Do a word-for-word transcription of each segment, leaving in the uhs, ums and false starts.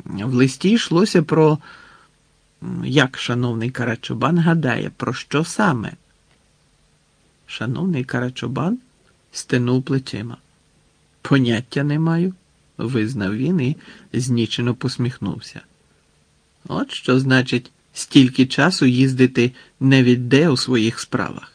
В листі йшлося про, як шановний Карачубан гадає, про що саме? Шановний Карачубан стенув плечима. Поняття не маю, визнав він і знічено посміхнувся. От що значить стільки часу їздити невідде у своїх справах.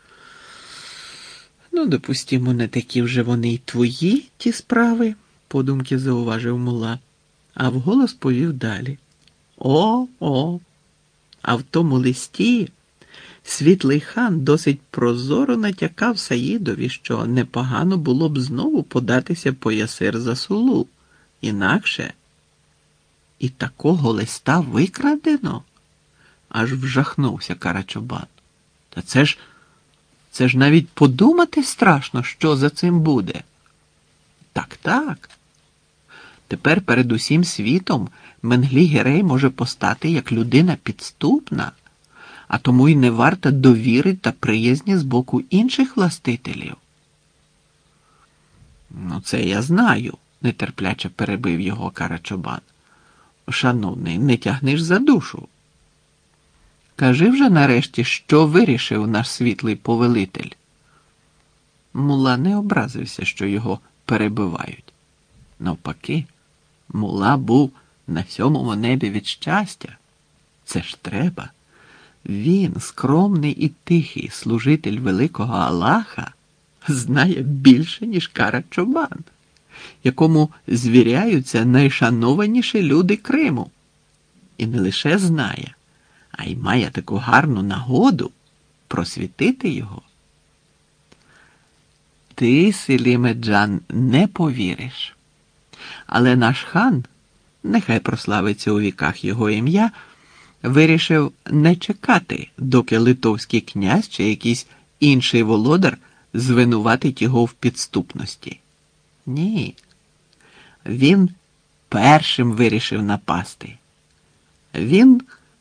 Ну, допустимо, не такі вже вони й твої, ті справи, подумки зауважив мула, а вголос повів далі. О, о, а в тому листі світлий хан досить прозоро натякав Саїдові, що непогано було б знову податися по ясир за сулу. Інакше. І такого листа викрадено? Аж вжахнувся Карачубан. Та це ж, це ж навіть подумати страшно, що за цим буде. Так, так. Тепер перед усім світом Менглі-Гірей може постати як людина підступна, а тому й не варта довіри та приязні з боку інших властителів. Ну, це я знаю, нетерпляче перебив його Карачубан. Шановний, не тягнеш за душу. Кажи вже нарешті, що вирішив наш світлий повелитель. Мула не образився, що його перебивають. Навпаки, мула був на сьомому небі від щастя. Це ж треба. Він, скромний і тихий служитель великого Аллаха, знає більше, ніж Карачубан, якому звіряються найшанованіші люди Криму. І не лише знає, а й має таку гарну нагоду просвітити його. Ти, Селіме Джан, не повіриш. Але наш хан, нехай прославиться у віках його ім'я, вирішив не чекати, доки литовський князь чи якийсь інший володар звинуватить його в підступності. Ні. Він першим вирішив напасти. Він...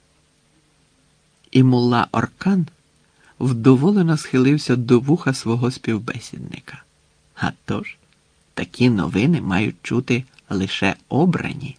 І мулла Оркан вдоволено схилився до вуха свого співбесідника. А тож, такі новини мають чути лише обрані.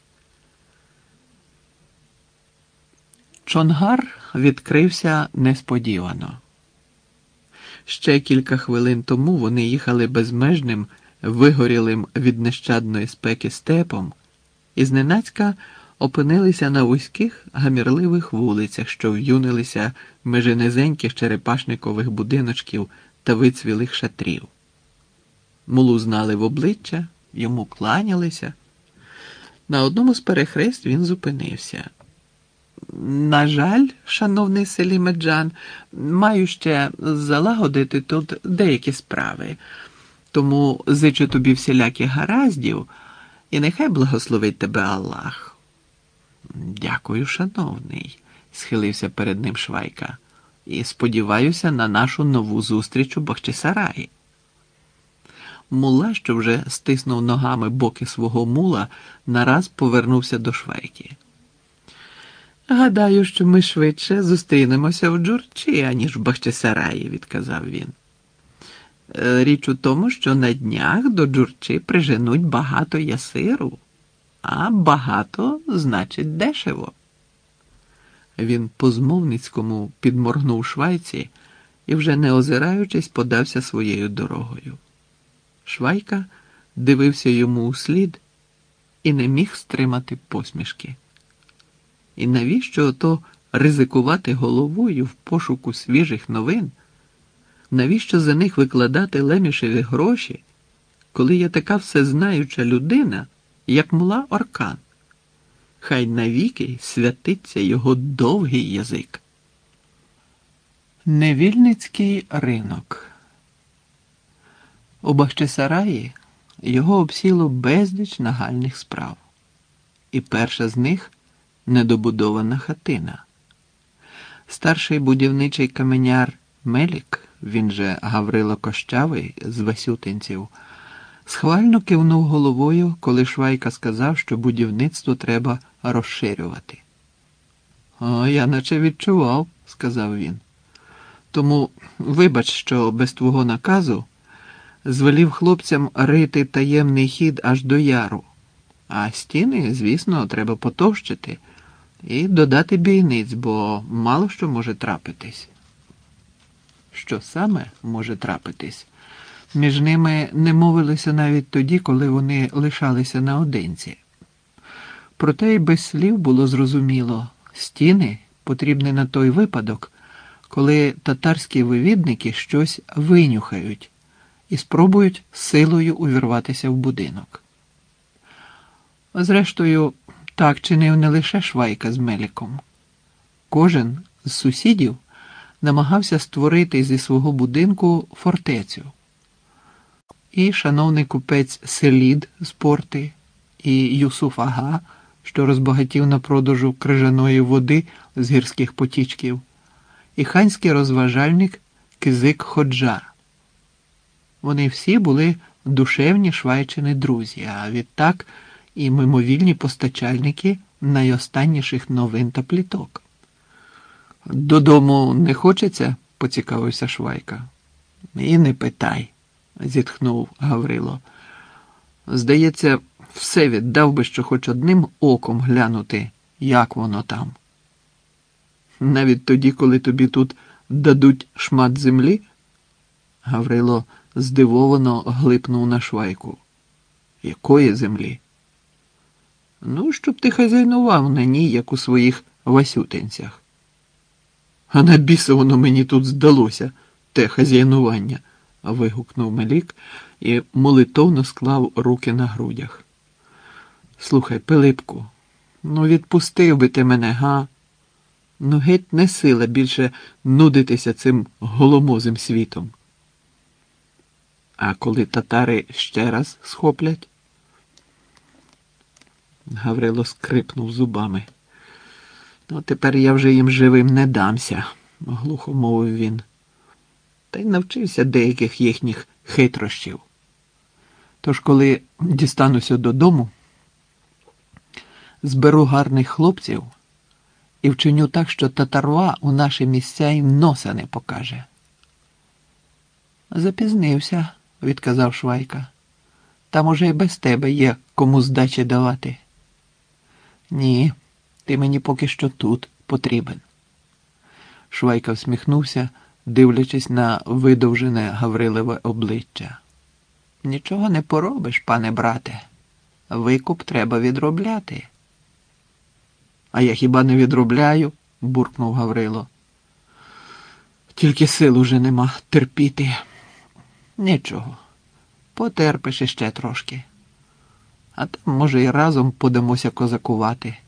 Чонгар відкрився несподівано. Ще кілька хвилин тому вони їхали безмежним, вигорілим від нещадної спеки степом і зненацька опинилися на вузьких гамірливих вулицях, що в'юнилися межи низеньких черепашникових будиночків та вицвілих шатрів. Мулу знали в обличчя, йому кланялися. На одному з перехрест він зупинився. На жаль, шановний Селіме Джан, маю ще залагодити тут деякі справи, тому зичу тобі всіляких гараздів, і нехай благословить тебе Аллах. Дякую, шановний, схилився перед ним Швайка, і сподіваюся на нашу нову зустріч у Бахчисараї. Мула, що вже стиснув ногами боки свого мула, нараз повернувся до Швайки. Гадаю, що ми швидше зустрінемося в Джурчі, аніж в Бахчисараї, відказав він. Річ у тому, що на днях до Джурчі приженуть багато ясиру, а багато значить дешево. Він по-змовницькому підморгнув Швайці і, вже не озираючись, подався своєю дорогою. Швайка дивився йому услід і не міг стримати посмішки. І навіщо ото ризикувати головою в пошуку свіжих новин? Навіщо за них викладати лемішеві гроші, коли є така всезнаюча людина, як мула Оркан? Хай навіки святиться його довгий язик. Невільницький ринок. У Бахчисараї його обсіло безліч нагальних справ. І перша з них – недобудована хатина. Старший будівничий каменяр Мелік, він же Гаврило Кощавий з Васютинців, схвально кивнув головою, коли Швайка сказав, що будівництво треба розширювати. «О, я наче відчував», – сказав він. «Тому вибач, що без твого наказу звелів хлопцям рити таємний хід аж до яру, А стіни, звісно, треба потовщити і додати бійниць, бо мало що може трапитись. Що саме може трапитись? Між ними не мовилися навіть тоді, коли вони лишалися наодинці. Проте й без слів було зрозуміло, стіни потрібні на той випадок, коли татарські вивідники щось винюхають і спробують силою увірватися в будинок. Зрештою, так чинив не лише Швайка з Меліком. Кожен з сусідів намагався створити зі свого будинку фортецю. І шановний купець Селід з Порти, і Юсуф Ага, що розбагатів на продажу крижаної води з гірських потічків, і ханський розважальник Кизик Ходжа. Вони всі були душевні Швайчини друзі, а відтак і мимовільні постачальники найостанніших новин та пліток. «Додому не хочеться?» – поцікавився Швайка. «І не питай», – зітхнув Гаврило. «Здається, все віддав би, що хоч одним оком глянути, як воно там. Навіть тоді, коли тобі тут дадуть шмат землі?» Гаврило здивовано глипнув на Швайку. «Якої землі?» «Ну, щоб ти хазяйнував на ній, як у своїх Васютинцях». «А на біса воно мені тут здалося, те хазяйнування», – вигукнув Мелік і молитовно склав руки на грудях. «Слухай, Пилипку, ну відпустив би ти мене, га? Ну геть не сила більше нудитися цим голомозим світом». «А коли татари ще раз схоплять?» Гаврило скрипнув зубами. «Ну, тепер я вже їм живим не дамся», – глухо мовив він. «Та й навчився деяких їхніх хитрощів. Тож, коли дістануся додому, зберу гарних хлопців і вчиню так, що татарва у наші місця й носа не покаже». «Запізнився», – відказав Швайка. «Там уже й без тебе є кому здачі давати». «Ні, ти мені поки що тут потрібен». Швайка всміхнувся, дивлячись на видовжене Гаврилове обличчя. «Нічого не поробиш, пане брате. Викуп треба відробляти». «А я хіба не відробляю?» – буркнув Гаврило. «Тільки сил уже нема терпіти». «Нічого, потерпиш іще трошки. А там, може, і разом подамося козакувати».